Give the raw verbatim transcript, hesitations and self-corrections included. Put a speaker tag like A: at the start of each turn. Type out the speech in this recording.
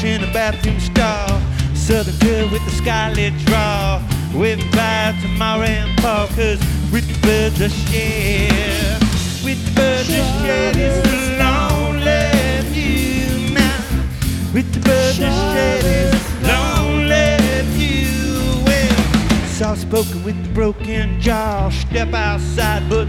A: in a bathroom stall. Southern girl with the scarlet draw, waving bye to Mara and Paul, cause with the birds I share, with the birds I share this lonely view now. With the birds I share this lonely view. Well, soft spoken with the broken jaw, step outside but